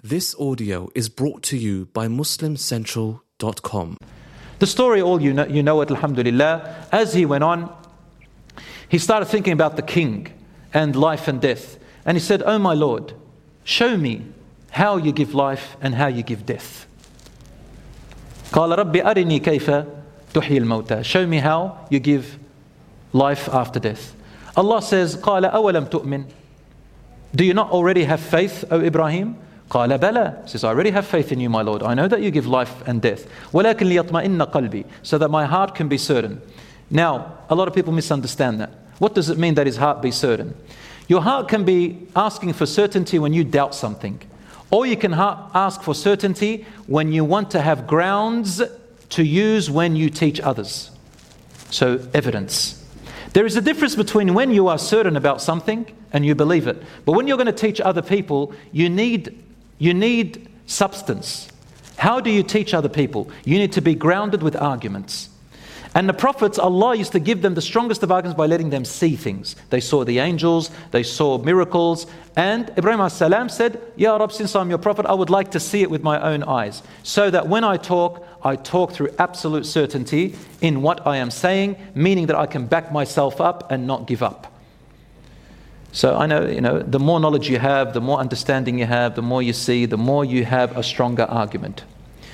This audio is brought to you by MuslimCentral.com. The story, all you know it, alhamdulillah. As he went on, he started thinking about the king and life and death. And he said, "Oh my Lord, show me how you give life and how you give death." قال ربي أرني كيف تحيي الموتى. Show me how you give life after death. Allah says, قال أولم تؤمن. Do you not already have faith, O Ibrahim? قال بلى. Says, I already have faith in you, my Lord. I know that you give life and death. ولكن ليطمئن قلبي. So that my heart can be certain. Now, a lot of people misunderstand that. What does it mean that his heart be certain? Your heart can be asking for certainty when you doubt something. Or you can ask for certainty when you want to have grounds to use when you teach others. So, evidence. There is a difference between when you are certain about something and you believe it. But when you're going to teach other people, you need substance. How do you teach other people? You need to be grounded with arguments. And the prophets, Allah used to give them the strongest of arguments by letting them see things. They saw the angels, they saw miracles. And Ibrahim as-salam said, Ya Rab, since I'm your prophet, I would like to see it with my own eyes. So that when I talk through absolute certainty in what I am saying, meaning that I can back myself up and not give up. So I know, the more knowledge you have, the more understanding you have, the more you see, the more you have a stronger argument.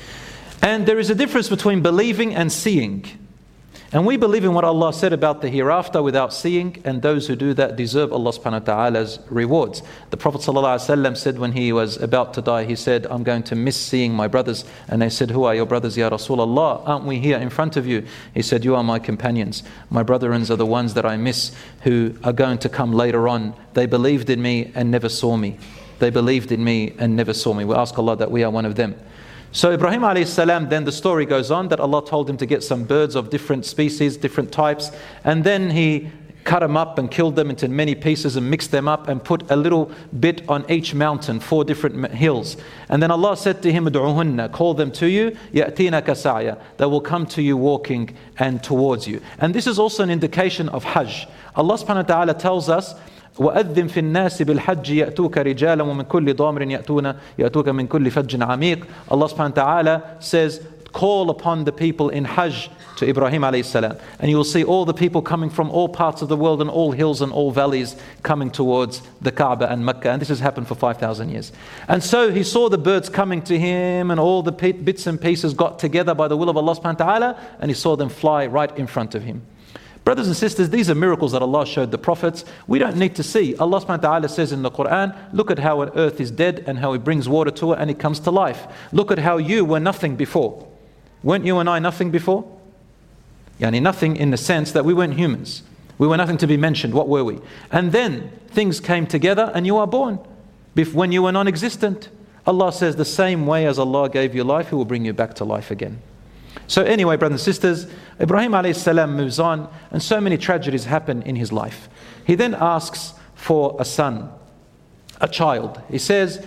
And there is a difference between believing and seeing. And we believe in what Allah said about the hereafter without seeing, and those who do that deserve Allah subhanahu wa ta'ala's rewards. The Prophet ﷺ said when he was about to die, he said, I'm going to miss seeing my brothers. And they said, who are your brothers, Ya Rasulullah? Aren't we here in front of you? He said, you are my companions. My brethren are the ones that I miss who are going to come later on. They believed in me and never saw me. They believed in me and never saw me. We ask Allah that we are one of them. So Ibrahim alayhi salam, then the story goes on that Allah told him to get some birds of different species, different types, and then he cut them up and killed them into many pieces and mixed them up and put a little bit on each mountain, 4 different hills. And then Allah said to him, "Ud'uhunna, call them to you, ya'tinaka sa'ya, they will come to you walking and towards you." And this is also an indication of Hajj. Allah subhanahu wa ta'ala tells us, وَأَذِّن فِي النَّاسِ بِالْحَجِّ يَأْتُوكَ رِجَالًا وَمِنْ كُلِّ ضَامِرٍ يَأْتُوكَ مِنْ كُلِّ فَجٍّ عَمِيقٍ. Allah subhanahu wa ta'ala says, call upon the people in Hajj to Ibrahim alayhi salam. And you will see all the people coming from all parts of the world and all hills and all valleys coming towards the Kaaba and Mecca. And this has happened for 5,000 years. And so he saw the birds coming to him and all the bits and pieces got together by the will of Allah subhanahu wa ta'ala, and he saw them fly right in front of him. Brothers and sisters, these are miracles that Allah showed the prophets. We don't need to see. Allah subhanahu wa ta'ala says in the Quran, look at how an earth is dead and how He brings water to it and it comes to life. Look at how you were nothing before. Weren't you and I nothing before? Yani nothing in the sense that we weren't humans. We were nothing to be mentioned. What were we? And then things came together and you are born. When you were non-existent, Allah says the same way as Allah gave you life, He will bring you back to life again. So anyway, brothers and sisters, Ibrahim alayhi salam moves on and so many tragedies happen in his life. He then asks for a son, a child. He says,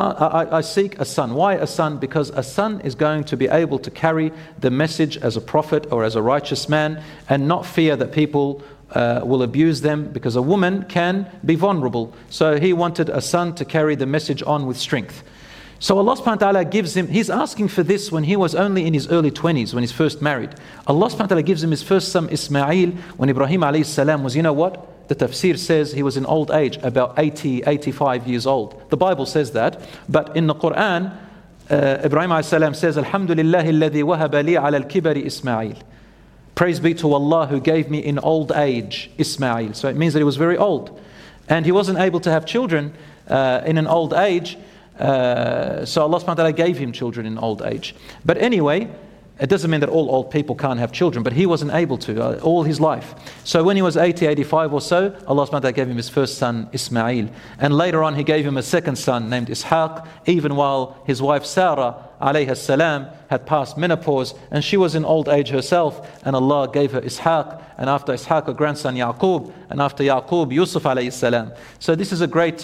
I seek a son. Why a son? Because a son is going to be able to carry the message as a prophet or as a righteous man and not fear that people will abuse them, because a woman can be vulnerable. So he wanted a son to carry the message on with strength. So Allah subhanahu wa ta'ala gives him, he's asking for this when he was only in his early 20s, when he's first married. Allah subhanahu wa ta'ala gives him his first son Ismail when Ibrahim alayhi salam was, the tafsir says he was in old age, about 80, 85 years old. The Bible says that, but in the Quran, Ibrahim alayhi salam says, Alhamdulillah alladhi wahaba li ala al-kibari Ismail. Praise be to Allah who gave me in old age Ismail. So it means that he was very old. And he wasn't able to have children in an old age. So Allah subhanahu wa ta'ala gave him children in old age. But anyway, it doesn't mean that all old people can't have children, but he wasn't able to all his life. So when he was 80, 85 or so, Allah subhanahu wa ta'ala gave him his first son, Ismail. And later on, He gave him a second son named Ishaq, even while his wife Sarah alayhi salam had passed menopause and she was in old age herself, and Allah gave her Ishaq, and after Ishaq a grandson Yaqub, and after Yaqub Yusuf alayhi salam. So this is a great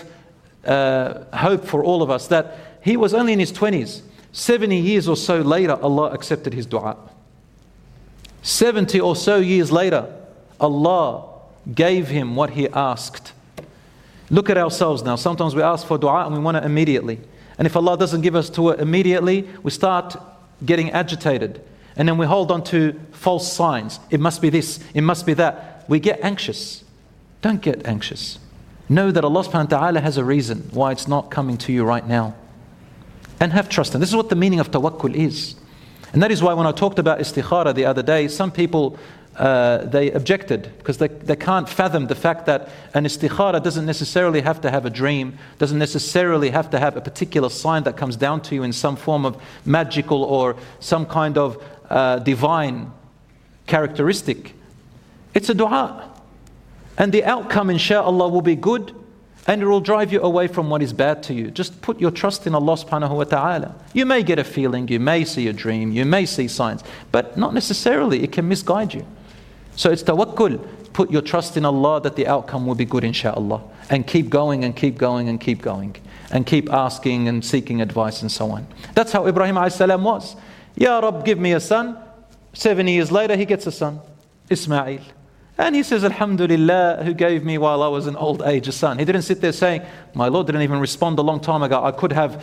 hope for all of us, that he was only in his 20s. 70 years or so later, Allah accepted his dua. 70 or so years later, Allah gave him what he asked. Look at ourselves now. Sometimes we ask for dua and we want it immediately. And if Allah doesn't give us to it immediately, we start getting agitated. And then we hold on to false signs. It must be this, it must be that. We get anxious. Don't get anxious. Know that Allah subhanahu wa ta'ala has a reason why it's not coming to you right now. And have trust. And this is what the meaning of tawakkul is. And that is why when I talked about istikhara the other day, some people they objected because they can't fathom the fact that an istikhara doesn't necessarily have to have a dream, doesn't necessarily have to have a particular sign that comes down to you in some form of magical or some kind of divine characteristic. It's a dua. And the outcome, inshaAllah, will be good, and it will drive you away from what is bad to you. Just put your trust in Allah subhanahu wa ta'ala. You may get a feeling, you may see a dream, you may see signs, but not necessarily. It can misguide you. So it's tawakkul. Put your trust in Allah that the outcome will be good, inshaAllah. And keep going and keep going and keep going. And keep asking and seeking advice and so on. That's how Ibrahim a.s. was. Ya Rabb, give me a son. 7 years later, he gets a son, Ismail. And he says, Alhamdulillah, who gave me while I was in old age a son. He didn't sit there saying, my Lord didn't even respond a long time ago. I could have,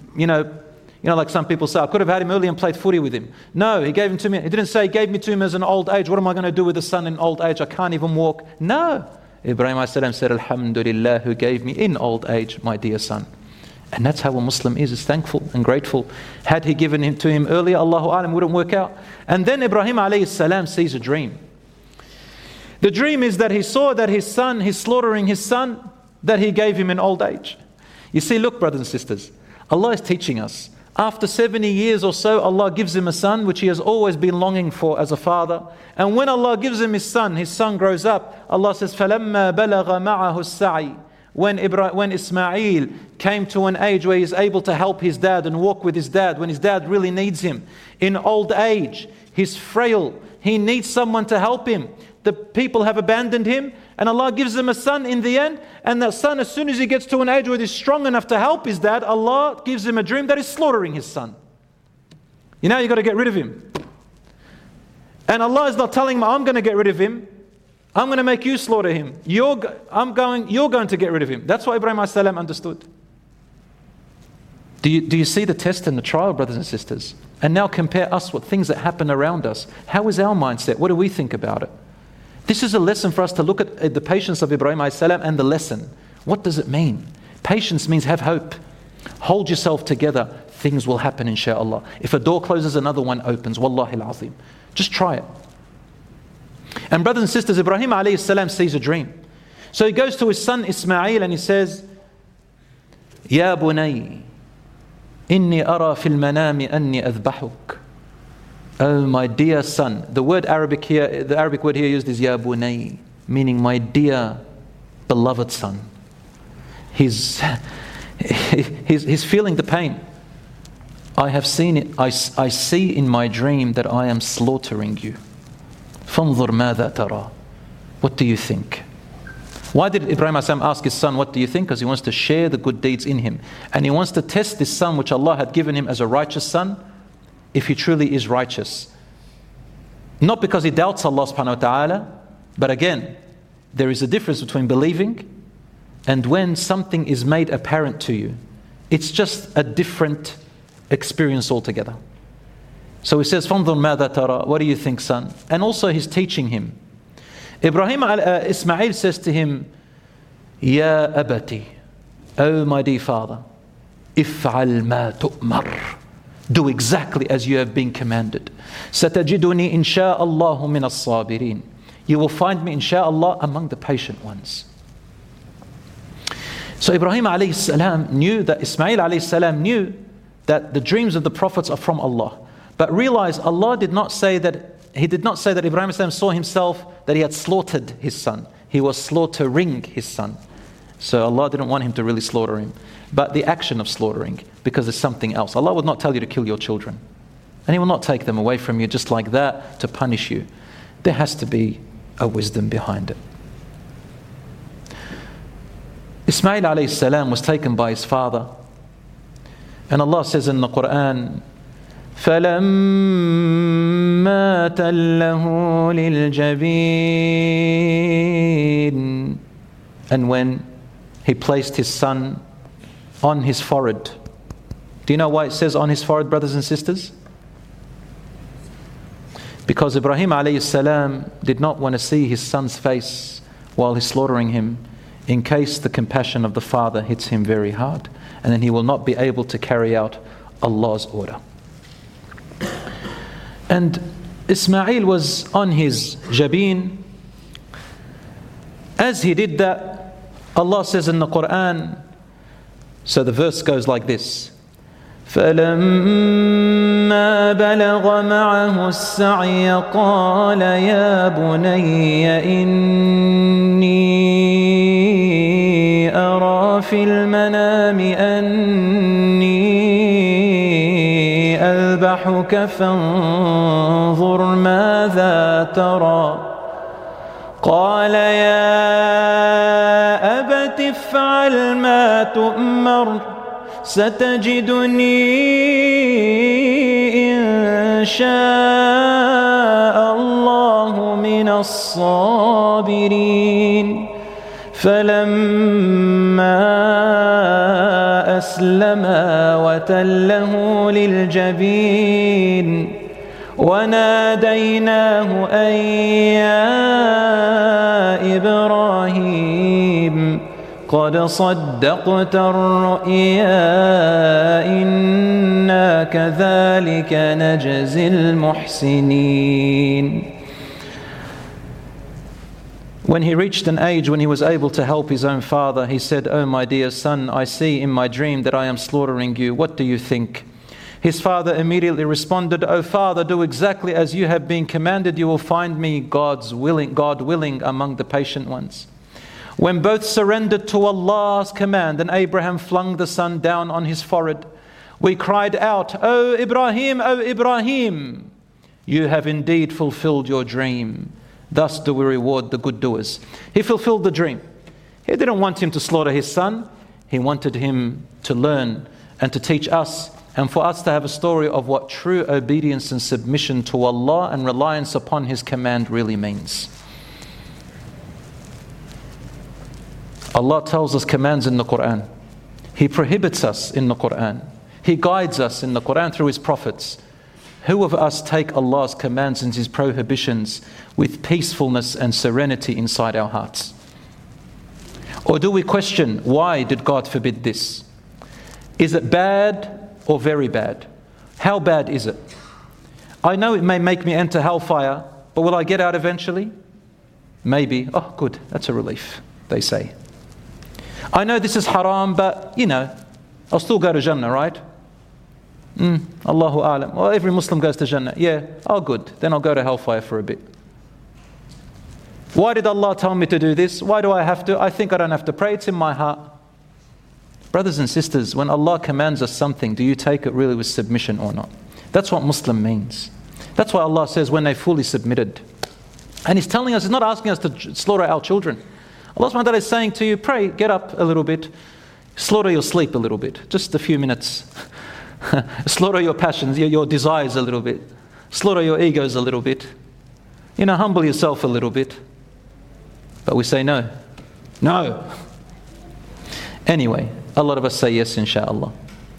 like some people say, I could have had him early and played footy with him. No, he gave him to me. He didn't say, he gave me to him as an old age. What am I going to do with a son in old age? I can't even walk. No. Ibrahim a.s. said, Alhamdulillah, who gave me in old age my dear son. And that's how a Muslim is thankful and grateful. Had he given him to him earlier, Allahu A'lam, wouldn't work out. And then Ibrahim a.s. sees a dream. The dream is that he saw that his son, he's slaughtering his son that he gave him in old age. You see, look, brothers and sisters, Allah is teaching us. After 70 years or so, Allah gives him a son, which he has always been longing for as a father. And when Allah gives him his son grows up. Allah says, فَلَمَّا بَلَغَ مَعَهُ السَّعِي. When Ismail came to an age where he's able to help his dad and walk with his dad, when his dad really needs him. In old age, he's frail. He needs someone to help him. The people have abandoned him, and Allah gives him a son in the end. And that son, as soon as he gets to an age where he's strong enough to help his dad, Allah gives him a dream that is slaughtering his son. You've got to get rid of him. And Allah is not telling him, I'm going to get rid of him. I'm going to make you slaughter him. You're going to get rid of him. That's what Ibrahim a.s. understood. Do you see the test and the trial, brothers and sisters? And now compare us with things that happen around us. How is our mindset? What do we think about it? This is a lesson for us to look at the patience of Ibrahim a.s. and the lesson. What does it mean? Patience means have hope. Hold yourself together. Things will happen, inshaAllah. If a door closes, another one opens. Wallahi al-azim. Just try it. And brothers and sisters, Ibrahim a.s. sees a dream. So he goes to his son Ismail and he says, Ya bunay, inni ara fil manami anni adhbahuk. Oh, my dear son. The Arabic word here used is Ya bunay, meaning my dear beloved son. He's feeling the pain. I have seen it. I see in my dream that I am slaughtering you. فانظر ماذا ترى. What do you think? Why did Ibrahim a.s. ask his son, what do you think? Because he wants to share the good deeds in him. And he wants to test this son which Allah had given him as a righteous son, if he truly is righteous. Not because he doubts Allah subhanahu wa ta'ala, but again, there is a difference between believing and when something is made apparent to you. It's just a different experience altogether. So he says, فَانظُرْ مَاذَا تَرَى. What do you think, son? And also he's teaching him. Ismail says to him, Ya abati, oh my dear father, if'al ma tu'mar. Do exactly as you have been commanded. Satajiduni insha'Allahu min as-sabirin. You will find me insha'Allah among the patient ones. So Ibrahim alayhi salam knew that Ismail alayhi salam knew that the dreams of the prophets are from Allah. But realize Allah did not say that, He did not say that Ibrahim alayhi salam saw himself that he had slaughtered his son. He was slaughtering his son. So Allah didn't want him to really slaughter him. But the action of slaughtering, because it's something else. Allah would not tell you to kill your children. And He will not take them away from you just like that to punish you. There has to be a wisdom behind it. Ismail alayhi salam was taken by his father. And Allah says in the Quran, فَلَمَّا تَلَّهُ لِلْجَبِينِ. And when he placed his son on his forehead, Do you know why it says on his forehead, brothers and sisters? Because Ibrahim alayhi salam did not want to see his son's face while he's slaughtering him, in case the compassion of the father hits him very hard, and then he will not be able to carry out Allah's order. And Ismail was on his jabeen. As he did that, Allah says in the Quran, so the verse goes like this: فَلَمَّا بَلَغَ مَعَهُ السَّعْيَ قَالَ يَا بُنَيَّ إِنِّي أَرَى فِي الْمَنَامِ أَنِّي أَذْبَحُكَ فَانظُرْ مَاذَا تَرَى قال يا أبت افعل ما تؤمر ستجدني إن شاء الله من الصابرين فلما أسلما وتله للجبين وناديناه أن يا إبراهيم قد صدقت الرؤيا إنا كذلك نجزي المحسنين. When he reached an age when he was able to help his own father, he said, "Oh my dear son, I see in my dream that I am slaughtering you. What do you think?" His father immediately responded, "O father, do exactly as you have been commanded. You will find me God willing among the patient ones." When both surrendered to Allah's command and Abraham flung the son down on his forehead, we cried out, O Ibrahim, you have indeed fulfilled your dream. Thus do we reward the good doers. He fulfilled the dream. He didn't want him to slaughter his son. He wanted him to learn and to teach us, and for us to have a story of what true obedience and submission to Allah and reliance upon His command really means. Allah tells us commands in the Quran. He prohibits us in the Quran. He guides us in the Quran through His prophets. Who of us take Allah's commands and His prohibitions with peacefulness and serenity inside our hearts? Or do we question, why did God forbid this? Is it bad or very bad? How bad is it? I know it may make me enter hellfire, but will I get out eventually? Maybe. Oh, good, that's a relief, they say. I know this is haram, but I'll still go to Jannah, right? Allahu A'lam. Well, every Muslim goes to Jannah. Yeah, oh good, then I'll go to hellfire for a bit. Why did Allah tell me to do this? Why do I have to? I think I don't have to pray, it's in my heart. Brothers and sisters, when Allah commands us something, do you take it really with submission or not? That's what Muslim means. That's why Allah says when they fully submitted. And He's telling us, He's not asking us to slaughter our children. Allah subhanahu wa ta'ala is saying to you, pray, get up a little bit, slaughter your sleep a little bit, just a few minutes. Slaughter your passions, your desires a little bit. Slaughter your egos a little bit. Humble yourself a little bit. But we say no. No. Anyway, a lot of us say yes, inshallah.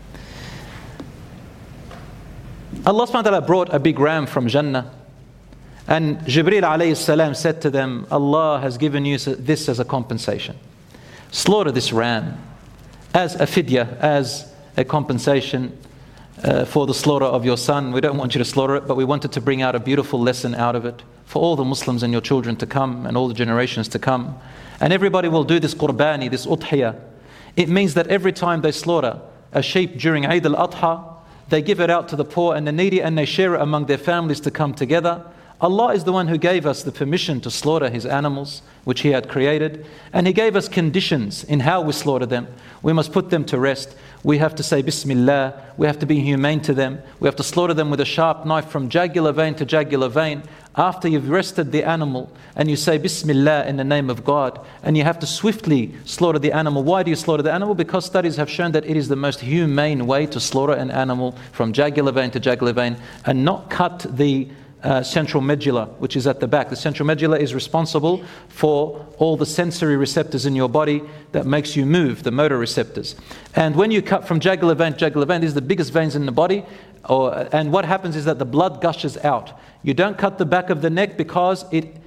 Allah subhanahu wa ta'ala brought a big ram from Jannah. And Jibreel alayhi salam said to them, Allah has given you this as a compensation. Slaughter this ram as a fidya, as a compensation for the slaughter of your son. We don't want you to slaughter it, but we wanted to bring out a beautiful lesson out of it for all the Muslims and your children to come and all the generations to come. And everybody will do this qurbani, this udhiyah. It means that every time they slaughter a sheep during Eid al-Adha, they give it out to the poor and the needy and they share it among their families to come together. Allah is the one who gave us the permission to slaughter His animals, which He had created. And He gave us conditions in how we slaughter them. We must put them to rest. We have to say Bismillah. We have to be humane to them. We have to slaughter them with a sharp knife from jugular vein to jugular vein. After you've rested the animal and you say Bismillah in the name of God, and you have to swiftly slaughter the animal. Why do you slaughter the animal? Because studies have shown that it is the most humane way to slaughter an animal from jugular vein to jugular vein, and not cut the central medulla, which is at the back. The central medulla is responsible for all the sensory receptors in your body that makes you move, the motor receptors. And when you cut from jugular vein to jugular vein, these are the biggest veins in the body, and what happens is that the blood gushes out. You don't cut the back of the neck because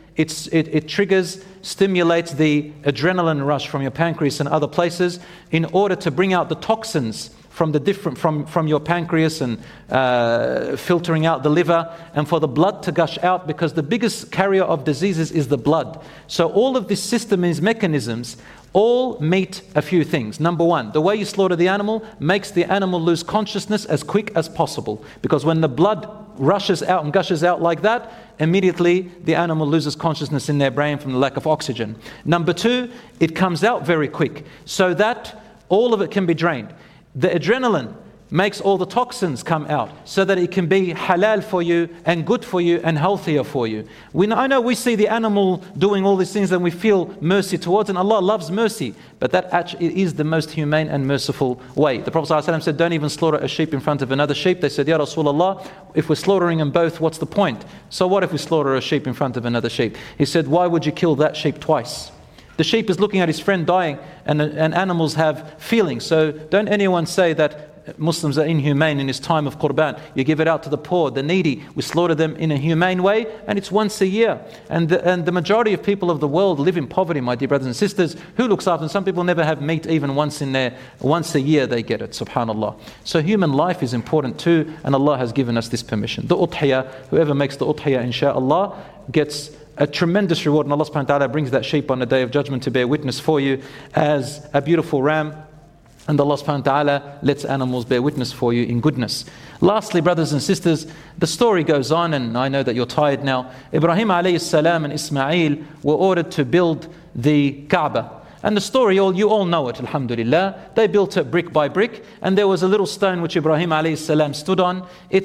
it triggers, stimulates the adrenaline rush from your pancreas and other places in order to bring out the toxins from the different from your pancreas and filtering out the liver, and for the blood to gush out, because the biggest carrier of diseases is the blood. So all of this system, these mechanisms, all meet a few things. Number one, the way you slaughter the animal makes the animal lose consciousness as quick as possible, because when the blood rushes out and gushes out like that, immediately the animal loses consciousness in their brain from the lack of oxygen. Number two, it comes out very quick so that all of it can be drained. The adrenaline makes all the toxins come out so that it can be halal for you and good for you and healthier for you. I know we see the animal doing all these things and we feel mercy towards, and Allah loves mercy, but that actually is the most humane and merciful way. The Prophet ﷺ said, don't even slaughter a sheep in front of another sheep. They said, Ya Rasulullah, if we're slaughtering them both, what's the point? So what if we slaughter a sheep in front of another sheep? He said, why would you kill that sheep twice? The sheep is looking at his friend dying, and animals have feelings. So don't anyone say that Muslims are inhumane in this time of Qurban. You give it out to the poor, the needy. We slaughter them in a humane way, and it's once a year. And the majority of people of the world live in poverty, my dear brothers and sisters. Who looks after them? Some people never have meat even once a year they get it, subhanAllah. So human life is important too, and Allah has given us this permission. The udhiyah, whoever makes the udhiyah, insha'Allah, gets a tremendous reward, and Allah subhanahu wa ta'ala brings that sheep on the Day of Judgment to bear witness for you as a beautiful ram, and Allah subhanahu wa ta'ala lets animals bear witness for you in goodness. Lastly, brothers and sisters, the story goes on, and I know that you're tired now. Ibrahim alayhi salam and Ismail were ordered to build the Kaaba. And the story, you all know it, alhamdulillah. They built it brick by brick, and there was a little stone which Ibrahim alayhi salam stood on.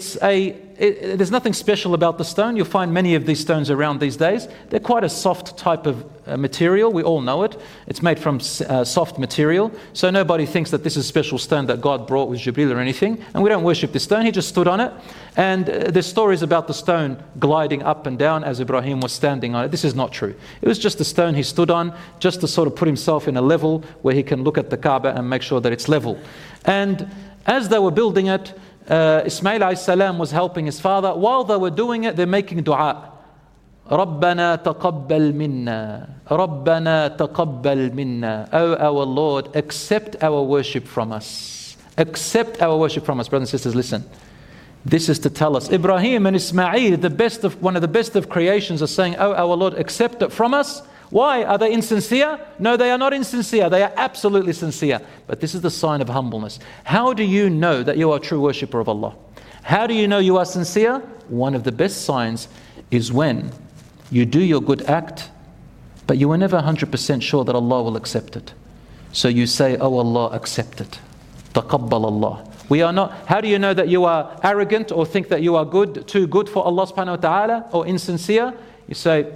There's nothing special about the stone. You'll find many of these stones around these days. They're quite a soft type of material. We all know it. It's made from soft material. So nobody thinks that this is a special stone that God brought with Jibreel or anything. And we don't worship this stone. He just stood on it. And there's stories about the stone gliding up and down as Ibrahim was standing on it. This is not true. It was just a stone he stood on, just to sort of put himself in a level where he can look at the Kaaba and make sure that it's level. And as they were building it, Ismail alayhi salam was helping his father. While they were doing it, they're making dua. رَبَّنَا تَقَبَّلْ مِنَّا رَبَّنَا تَقَبَّلْ مِنَّا. Oh, our Lord, accept our worship from us. Accept our worship from us. Brothers and sisters, listen. This is to tell us, Ibrahim and Ismail, one of the best of creations, are saying, oh, our Lord, accept it from us. Why? Are they insincere? No, they are not insincere. They are absolutely sincere. But this is the sign of humbleness. How do you know that you are a true worshipper of Allah? How do you know you are sincere? One of the best signs is when you do your good act, but you are never 100% sure that Allah will accept it. So you say, oh Allah, accept it. Taqabbal Allah. We are not. How do you know that you are arrogant or think that you are good, too good for Allah subhanahu wa ta'ala, or insincere? You say,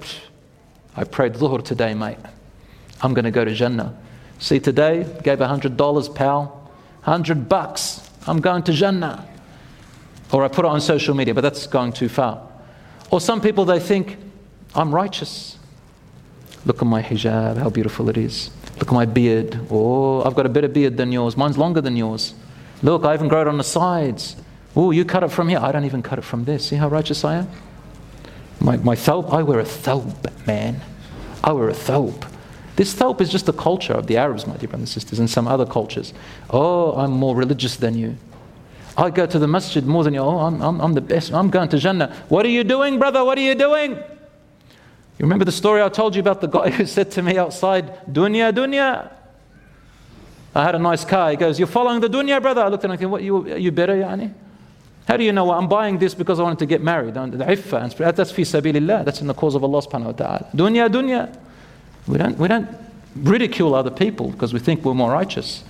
I prayed Dhuhr today, mate. I'm going to go to Jannah. See, today, gave $100, pal. $100. I'm going to Jannah. Or I put it on social media, but that's going too far. Or some people, they think, I'm righteous. Look at my hijab, how beautiful it is. Look at my beard. Oh, I've got a better beard than yours. Mine's longer than yours. Look, I even grow it on the sides. Oh, you cut it from here. I don't even cut it from there. See how righteous I am? My thawb, I wear a thawb, man. I wear a thawb. This thawb is just the culture of the Arabs, my dear brothers and sisters, and some other cultures. Oh, I'm more religious than you. I go to the masjid more than you. Oh, I'm the best. I'm going to Jannah. What are you doing, brother? What are you doing? You remember the story I told you about the guy who said to me outside, Dunya, dunya. I had a nice car. He goes, you're following the dunya, brother? I looked at him and I thought, you better, yani? How do you know? I'm buying this because I wanted to get married. The iffa, that's fi sabilillah. That's in the cause of Allah subhanahu wa ta'ala. Dunya, dunya. We don't ridicule other people because we think we're more righteous.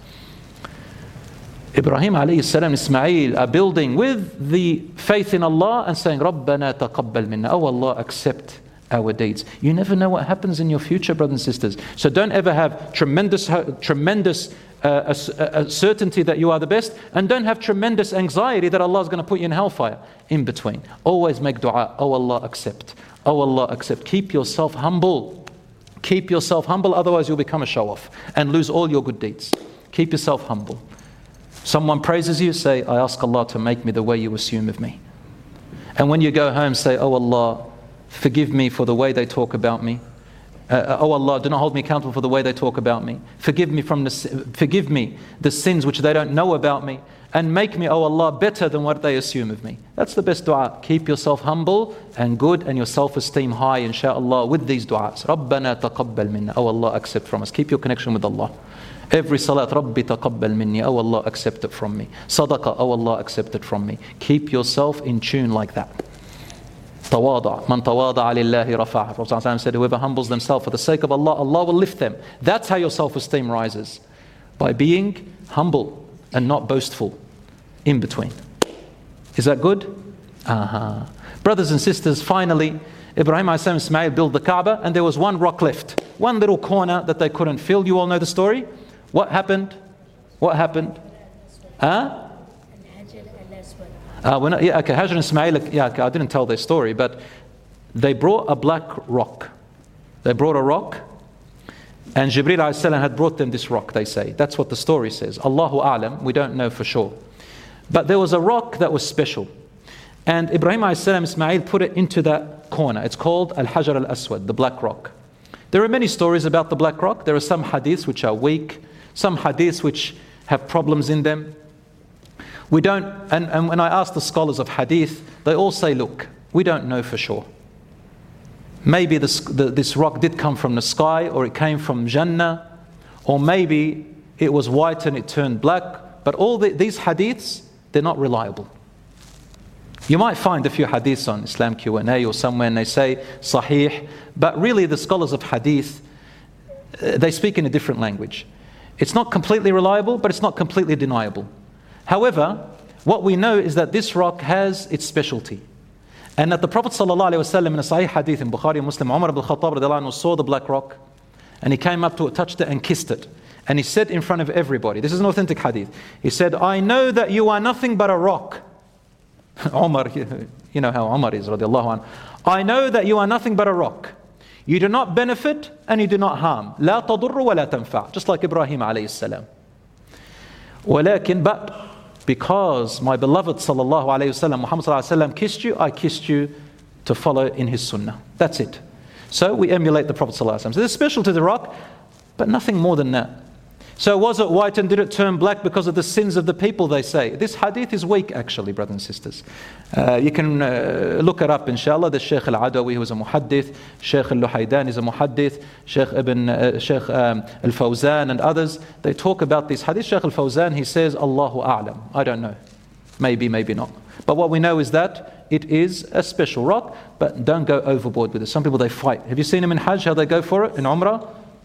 Ibrahim alayhi salam, Ismail are building with the faith in Allah and saying, Rabbana taqabbal minna. Oh Allah, accept our deeds. You never know what happens in your future, brothers and sisters. So don't ever have tremendous a certainty that you are the best, and don't have tremendous anxiety that Allah is going to put you in hellfire. In between. Always make dua. Oh Allah, accept. Oh Allah, accept. Keep yourself humble. Keep yourself humble, otherwise you'll become a show-off and lose all your good deeds. Keep yourself humble. Someone praises you, say, I ask Allah to make me the way you assume of me. And when you go home, say, oh Allah, forgive me for the way they talk about me. Oh Allah, do not hold me accountable for the way they talk about me. Forgive me the sins which they don't know about me. And make me, oh Allah, better than what they assume of me. That's the best dua. Keep yourself humble and good and your self-esteem high, inshaAllah, with these du'as. Rabbana taqabbal minna. Oh Allah, accept from us. Keep your connection with Allah. Every salat, Rabbi taqabbal minni. Oh Allah, accept it from me. Sadaqah, oh Allah, accept it from me. Keep yourself in tune like that. Tawada. Man tawada'a lillahi rafa'ah. Prophet said, whoever humbles themselves for the sake of Allah, Allah will lift them. That's how your self-esteem rises. By being humble and not boastful. In between. Is that good? Brothers and sisters, finally, Ibrahim and Ismail built the Kaaba, and there was one rock left. One little corner that they couldn't fill. You all know the story? What happened? What happened? Hajar and Ismail, I didn't tell their story, but they brought a black rock. They brought a rock, and Jibreel alayhi salam had brought them this rock, they say. That's what the story says. Allahu a'lam, we don't know for sure. But there was a rock that was special. And Ibrahim alayhi salam, Ismail put it into that corner. It's called Al-Hajar Al-Aswad, the black rock. There are many stories about the black rock. There are some hadiths which are weak, some hadiths which have problems in them. We don't, and when I ask the scholars of hadith, they all say, look, we don't know for sure. Maybe this rock did come from the sky, or it came from Jannah, or maybe it was white and it turned black. But all these hadiths, they're not reliable. You might find a few hadiths on Islam Q&A or somewhere, and they say sahih, but really the scholars of hadith, they speak in a different language. It's not completely reliable, but it's not completely deniable. However, what we know is that this rock has its specialty. And that the Prophet ﷺ in a Sahih hadith in Bukhari and Muslim, Umar ibn al-Khattab radiallahu anhu saw the black rock, and he came up to it, touched it and kissed it. And he said in front of everybody, this is an authentic hadith, he said, I know that you are nothing but a rock. Umar, you know how Umar is, radiallahu anhu. I know that you are nothing but a rock. You do not benefit and you do not harm. لا تضر ولا تنفع. Just like Ibrahim alayhi salam. ولكن, but because my beloved sallallahu alayhi wasallam, Muhammad sallallahu alayhi wasallam kissed you, I kissed you to follow in his sunnah. That's it. So we emulate the Prophet sallallahu alayhi wasallam. So there's special to the rock, but nothing more than that. So was it white and did it turn black because of the sins of the people, they say? This hadith is weak actually, brothers and sisters. You can look it up inshallah. The Shaykh al-Adawi, who is a muhaddith, Shaykh al-Luhaydan is a muhaddith, Shaykh al-Fawzan and others, they talk about this hadith. Shaykh al-Fawzan, he says, Allahu a'lam. I don't know. Maybe, maybe not. But what we know is that it is a special rock, but don't go overboard with it. Some people, they fight. Have you seen them in Hajj, how they go for it, in Umrah?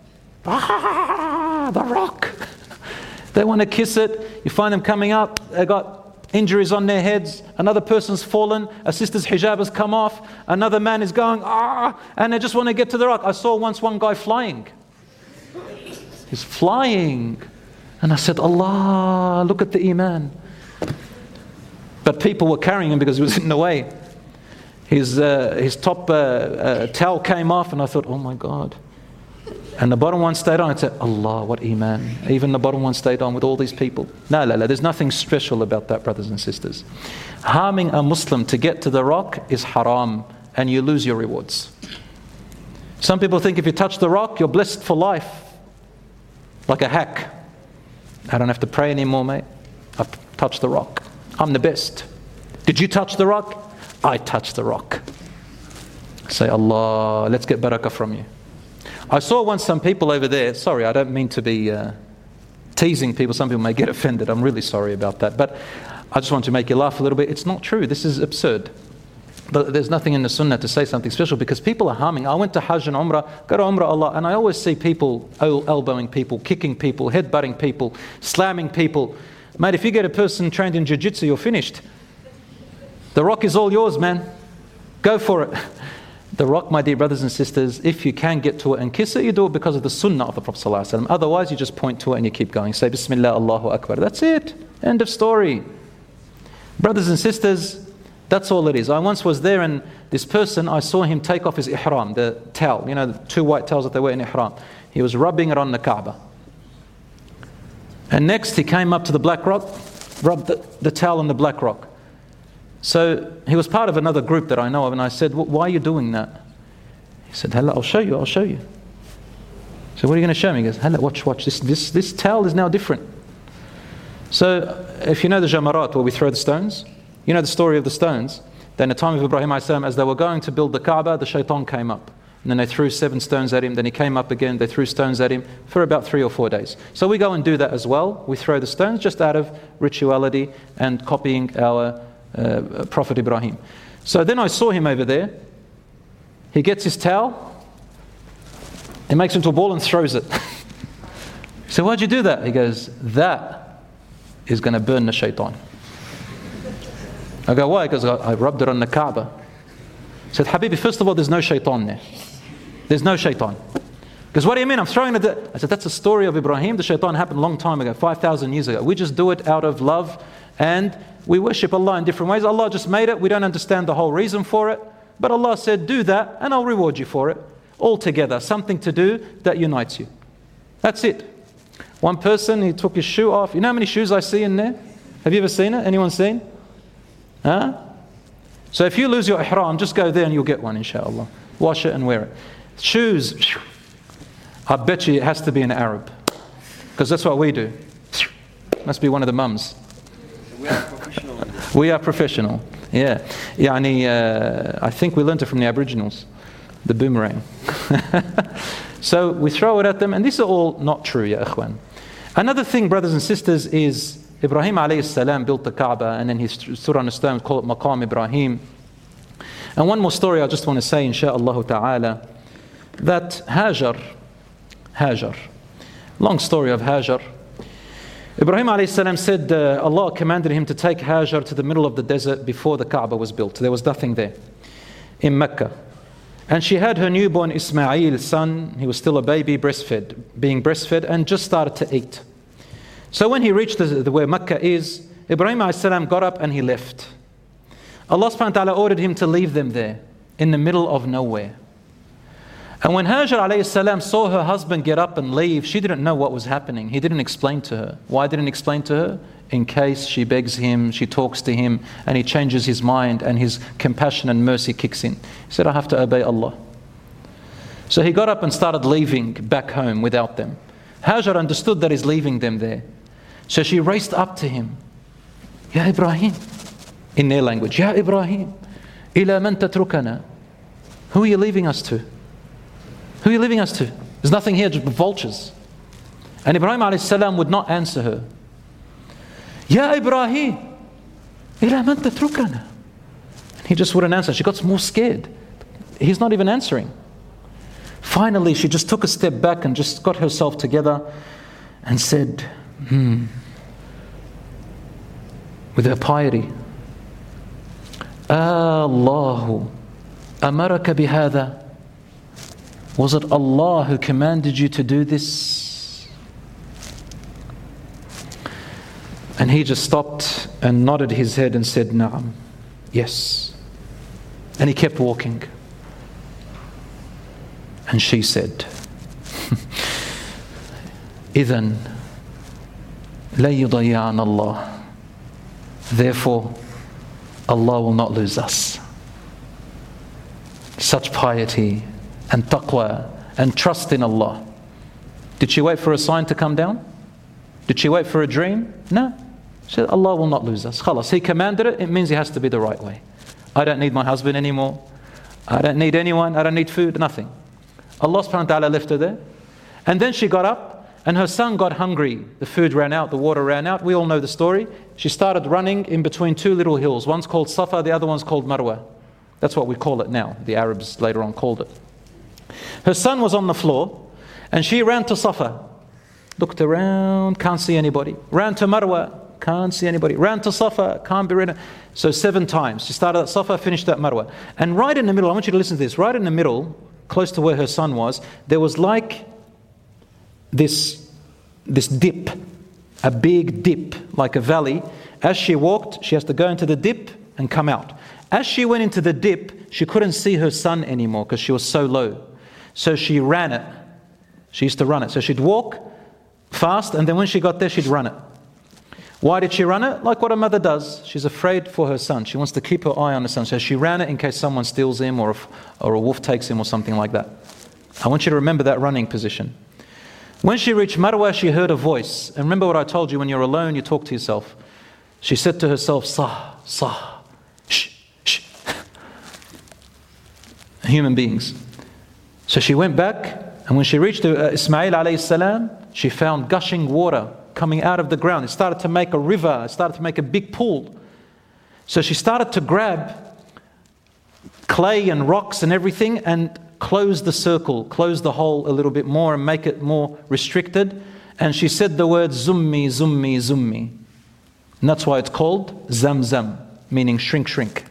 The rock. They want to kiss it. You find them coming up, they got injuries on their heads. Another person's fallen, a sister's hijab has come off, another man is going, and they just want to get to the rock. I saw once one guy flying. He's flying. And I said, Allah, look at the iman. But people were carrying him because he was in the way. His top towel came off, and I thought, oh my God. And the bottom one stayed on. I said, Allah, what iman. Even the bottom one stayed on with all these people. No, there's nothing special about that, brothers and sisters. Harming a Muslim to get to the rock is haram, and you lose your rewards. Some people think if you touch the rock, you're blessed for life. Like a hack. I don't have to pray anymore, mate. I've touched the rock. I'm the best. Did you touch the rock? I touched the rock. Say, Allah, let's get barakah from you. I saw once some people over there, sorry, I don't mean to be teasing people, some people may get offended, I'm really sorry about that, but I just want to make you laugh a little bit. It's not true, this is absurd. But there's nothing in the sunnah to say something special because people are harming. I went to Hajj and Umrah, go to Umrah Allah, and I always see people elbowing people, kicking people, headbutting people, slamming people. Mate, if you get a person trained in jiu-jitsu, you're finished. The rock is all yours, man. Go for it. The rock, my dear brothers and sisters, if you can get to it and kiss it, you do it because of the sunnah of the Prophet ﷺ. Otherwise, you just point to it and you keep going. Say, Bismillah, Allahu Akbar. That's it. End of story. Brothers and sisters, that's all it is. I once was there and this person, I saw him take off his ihram, the towel, you know, the two white towels that they wear in ihram. He was rubbing it on the Kaaba. And next he came up to the black rock, rubbed the towel on the black rock. So he was part of another group that I know of, and I said, why are you doing that? He said, Hala, I'll show you. So what are you going to show me? He goes, Hala, watch, this towel is now different. So if you know the Jamarat, where we throw the stones, you know the story of the stones. Then at the time of Ibrahim a.s., as they were going to build the Kaaba, the shaitan came up. And then they threw 7 stones at him. Then he came up again. They threw stones at him for about 3 or 4 days. So we go and do that as well. We throw the stones just out of rituality and copying our Prophet Ibrahim. So then I saw him over there. He gets his towel. He makes it into a ball and throws it. So why'd you do that? He goes, that is going to burn the shaitan. I go, why? Because I rubbed it on the Kaaba. He said, Habibi, first of all, there's no shaitan there. There's no shaitan. Because what do you mean? I'm throwing it. I said, that's a story of Ibrahim. The shaitan happened a long time ago, 5,000 years ago. We just do it out of love and we worship Allah in different ways. Allah just made it. We don't understand the whole reason for it. But Allah said, do that and I'll reward you for it. All together, something to do that unites you. That's it. One person, he took his shoe off. You know how many shoes I see in there? Have you ever seen it? Anyone seen? Huh? So if you lose your ihram, just go there and you'll get one, inshallah. Wash it and wear it. Shoes, I bet you it has to be an Arab. Because that's what we do. Must be one of the mums. We are professional. We are professional. Yeah. I think we learned it from the Aboriginals. The boomerang. So we throw it at them, and these are all not true, ya ikhwan. Another thing, brothers and sisters, is Ibrahim alayhi salam built the Kaaba, and then he stood on a stone called Maqam Ibrahim. And one more story I just want to say, insha'Allah ta'ala, that Hajar, long story of Hajar. Ibrahim alayhi salam said Allah commanded him to take Hajar to the middle of the desert before the Kaaba was built. There was nothing there in Mecca. And she had her newborn Ismail son. He was still a baby, being breastfed and just started to eat. So when he reached where Mecca is, Ibrahim alayhi salam got up and he left. Allah subhanahu wa ta'ala ordered him to leave them there in the middle of nowhere. And when Hajar alayhi salam saw her husband get up and leave, she didn't know what was happening. He didn't explain to her. Why didn't he explain to her? In case she begs him, she talks to him, and he changes his mind and his compassion and mercy kicks in. He said, I have to obey Allah. So he got up and started leaving back home without them. Hajar understood that he's leaving them there. So she raced up to him. Ya Ibrahim. In their language. Ya Ibrahim. Ila man tatrukana. Who are you leaving us to? Who are you leaving us to? There's nothing here, just vultures. And Ibrahim alayhi salam would not answer her. Ya Ibrahim, ila man tatrukana. He just wouldn't answer. She got more scared. He's not even answering. Finally, she just took a step back and just got herself together and said, with her piety, Allahu amaraka bihada. Was it Allah who commanded you to do this? And he just stopped and nodded his head and said, Na'am, yes. And he kept walking. And she said, إِذَنْ لَيُضَيَّعَنَ اللَّهِ. Therefore, Allah will not lose us. Such piety and taqwa and trust in Allah. Did she wait for a sign to come down? Did she wait for a dream? No. She said, Allah will not lose us. Khalas, He commanded it, it means it has to be the right way. I don't need my husband anymore. I don't need anyone. I don't need food, nothing. Allah subhanahu wa ta'ala left her there. And then she got up and her son got hungry. The food ran out, the water ran out. We all know the story. She started running in between two little hills. One's called Safa, the other one's called Marwa. That's what we call it now. The Arabs later on called it. Her son was on the floor and she ran to Safa. Looked around, can't see anybody. Ran to Marwa, can't see anybody. Ran to Safa, can't be ridden. So 7 times. She started at Safa, finished at Marwa. And right in the middle, I want you to listen to this, right in the middle, close to where her son was, there was like this dip, a big dip, like a valley. As she walked, she has to go into the dip and come out. As she went into the dip, she couldn't see her son anymore because she was so low. So she ran it. She used to run it. So she'd walk fast, and then when she got there, she'd run it. Why did she run it? Like what a mother does. She's afraid for her son. She wants to keep her eye on her son. So she ran it in case someone steals him or a wolf takes him or something like that. I want you to remember that running position. When she reached Marwa, she heard a voice. And remember what I told you, when you're alone, you talk to yourself. She said to herself, Sah, Sah, shh, shh. Human beings. So she went back, and when she reached Ismail alayhi salam, she found gushing water coming out of the ground. It started to make a river. It started to make a big pool. So she started to grab clay and rocks and everything and close the circle, close the hole a little bit more and make it more restricted. And she said the word Zummi, Zummi, Zummi. And that's why it's called Zamzam, meaning shrink, shrink.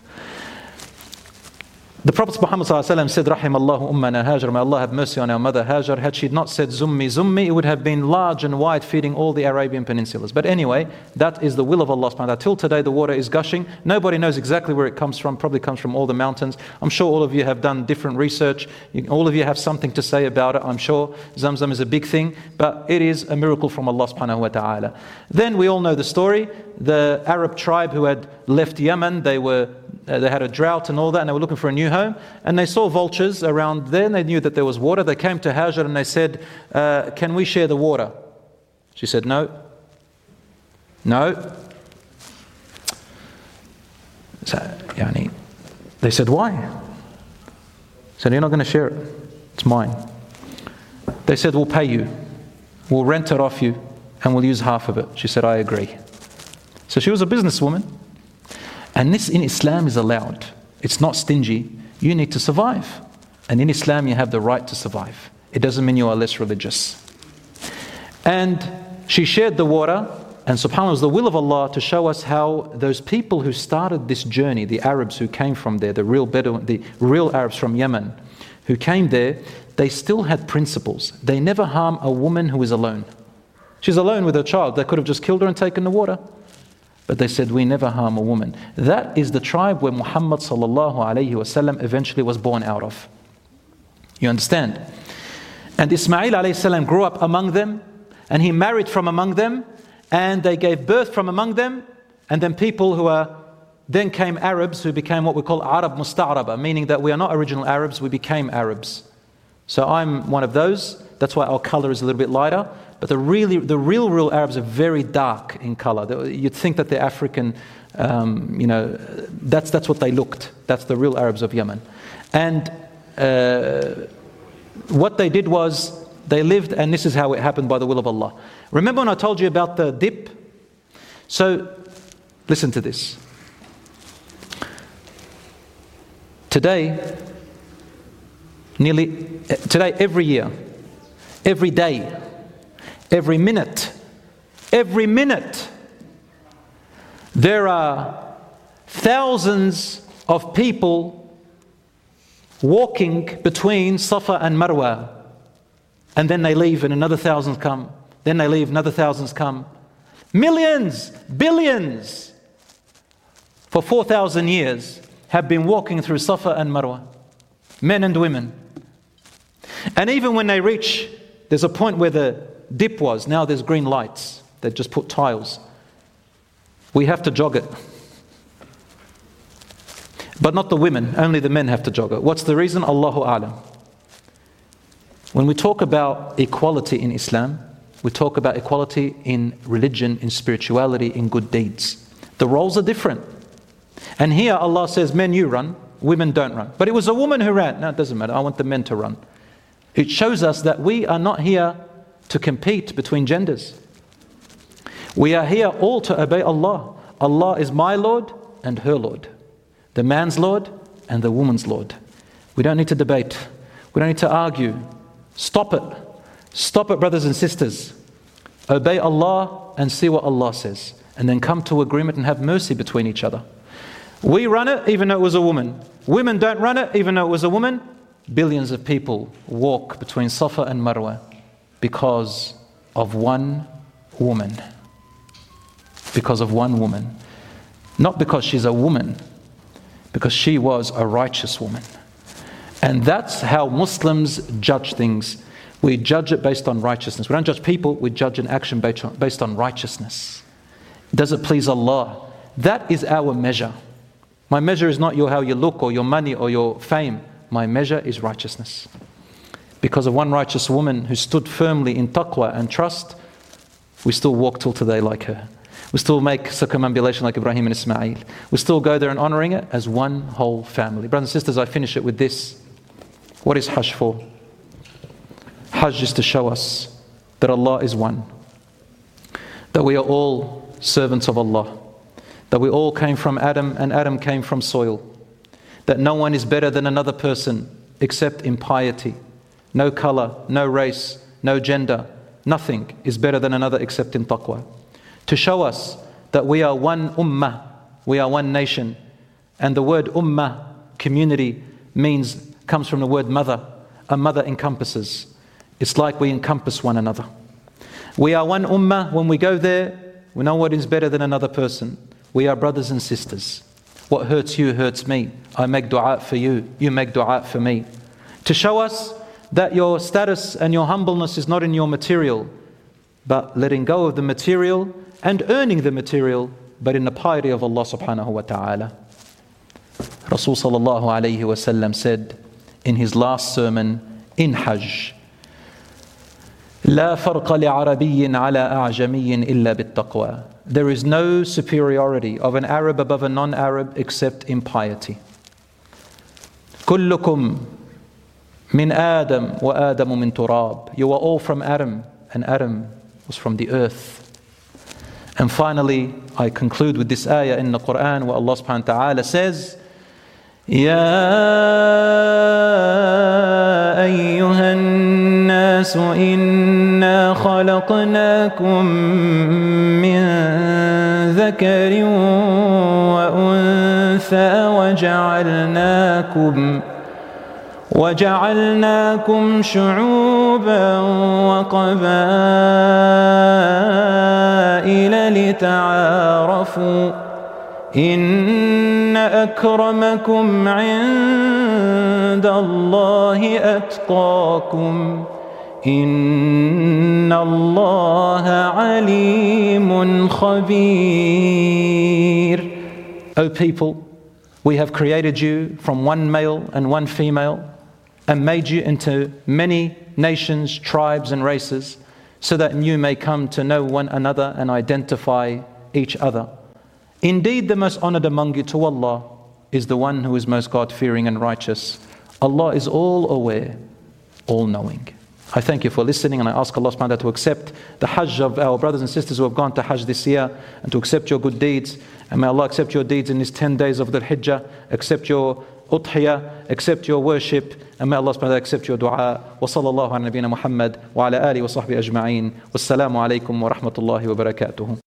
The Prophet Muhammad said, Rahimallahu ummana Hajar, may Allah have mercy on our mother Hajar. Had she not said Zummi, Zummi, it would have been large and wide, feeding all the Arabian peninsulas. But anyway, that is the will of Allah subhanahu wa ta'ala. Till today the water is gushing. Nobody knows exactly where it comes from. Probably comes from all the mountains. I'm sure all of you have done different research. All of you have something to say about it. I'm sure Zamzam is a big thing, but it is a miracle from Allah subhanahu wa ta'ala. Then we all know the story. The Arab tribe who had left Yemen, they had a drought and all that, and they were looking for a new home, and they saw vultures around there, and they knew that there was water. They came to Hajar and they said, can we share the water? She said, no. So, they said, why? She said, you're not going to share it. It's mine. They said, we'll pay you. We'll rent it off you, and we'll use half of it. She said, I agree. So she was a businesswoman. And this in Islam is allowed. It's not stingy. You need to survive. And in Islam you have the right to survive. It doesn't mean you are less religious. And she shared the water, and subhanAllah, it was the will of Allah to show us how those people who started this journey, the Arabs who came from there, the real Bedouin, the real Arabs from Yemen, who came there, they still had principles. They never harm a woman who is alone. She's alone with her child. They could have just killed her and taken the water. But they said, we never harm a woman. That is the tribe where Muhammad sallallahu alayhi wasallam eventually was born out of. You understand? And Ismail alayhi salam grew up among them, and he married from among them, and they gave birth from among them, and then people then came Arabs who became what we call Arab Musta'araba, meaning that we are not original Arabs, we became Arabs. So I'm one of those. That's why our color is a little bit lighter. But the real Arabs are very dark in color. You'd think that they're African, that's what they looked. That's the real Arabs of Yemen. And what they did was, they lived, and this is how it happened by the will of Allah. Remember when I told you about the dip? So, listen to this. Today, every year, every day, every minute, there are thousands of people walking between Safa and Marwa, and then they leave and another thousands come, then they leave, another thousands come. Millions, billions, for 4,000 years have been walking through Safa and Marwa, men and women. And even when they reach, there's a point where the dip was, now there's green lights. They just put tiles. We have to jog it. But not the women, only the men have to jog it. What's the reason? Allahu A'lam. When we talk about equality in Islam, we talk about equality in religion, in spirituality, in good deeds. The roles are different. And here Allah says, men you run, women don't run. But it was a woman who ran. No, it doesn't matter. I want the men to run. It shows us that we are not here to compete between genders. We are here all to obey Allah. Allah is my Lord and her Lord. The man's Lord and the woman's Lord. We don't need to debate. We don't need to argue. Stop it. Stop it, brothers and sisters. Obey Allah and see what Allah says. and then come to agreement and have mercy between each other. We run it even though it was a woman. Women don't run it even though it was a woman. Billions of people walk between Safa and Marwa because of one woman. Because of one woman. Not because she's a woman, because she was a righteous woman. And that's how Muslims judge things. We judge it based on righteousness. We don't judge people, we judge an action based on righteousness. Does it please Allah? That is our measure. My measure is not how you look or your money or your fame. My measure is righteousness. Because of one righteous woman who stood firmly in taqwa and trust, we still walk till today like her. We still make circumambulation like Ibrahim and Ismail. We still go there and honoring it as one whole family. Brothers and sisters, I finish it with this. What is Hajj for? Hajj is to show us that Allah is one. That we are all servants of Allah. That we all came from Adam and Adam came from soil. That no one is better than another person except in piety. No color, no race, no gender. Nothing is better than another except in taqwa. To show us that we are one ummah, we are one nation. And the word ummah, community, comes from the word mother. A mother encompasses. It's like we encompass one another. We are one ummah. When we go there, we know what is better than another person. We are brothers and sisters. What hurts you hurts me. I make dua for you. You make dua for me. To show us that your status and your humbleness is not in your material, but letting go of the material and earning the material, but in the piety of Allah subhanahu wa ta'ala. Rasul sallallahu alayhi wa sallam said in his last sermon in Hajj, لا فرق لعربي على أعجمي إلا بالتقوى. There is no superiority of an Arab above a non-Arab except in piety. كلكم من آدم وآدم من تراب. You are all from Adam, and Adam was from the earth. And finally, I conclude with this ayah in the Quran where Allah subhanahu wa ta'ala says, يا أيها الناس إنا خلقناكم من ذكر وأنثى وجعلناكم شعوبا وقبائل لتعارفوا إن أكرمكم عند الله أتقاكم إن الله عليم خبير. O people, we have created you from one male and one female and made you into many nations, tribes and races so that you may come to know one another and identify each other. Indeed, the most honored among you to Allah is the one who is most God-fearing and righteous. Allah is all aware, all knowing. I thank you for listening, and I ask Allah subhanahu wa ta'ala to accept the Hajj of our brothers and sisters who have gone to Hajj this year, and to accept your good deeds. And may Allah accept your deeds in these 10 days of the Hijjah, accept your udhiyah, accept your worship, and may Allah subhanahu wa ta'ala accept your dua. Wa sallallahu ala nabiyyina Muhammad wa ala alihi wa sahbihi ajma'in. Wassalamu alaikum wa rahmatullahi wa barakatuhu.